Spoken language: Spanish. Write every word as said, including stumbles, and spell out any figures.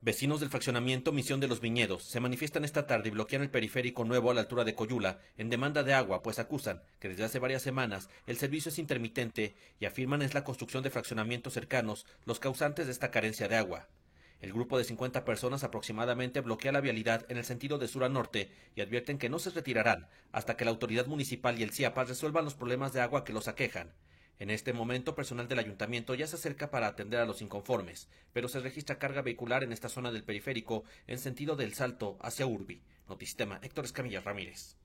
Vecinos del fraccionamiento Misión de los Viñedos se manifiestan esta tarde y bloquean el periférico nuevo a la altura de Coyula en demanda de agua, pues acusan que desde hace varias semanas el servicio es intermitente y afirman es la construcción de fraccionamientos cercanos los causantes de esta carencia de agua. El grupo de cincuenta personas aproximadamente bloquea la vialidad en el sentido de sur a norte y advierten que no se retirarán hasta que la autoridad municipal y el CIAPAS resuelvan los problemas de agua que los aquejan. En este momento, personal del ayuntamiento ya se acerca para atender a los inconformes, pero se registra carga vehicular en esta zona del periférico en sentido del Salto hacia Urbi. Notisistema, Héctor Escamilla Ramírez.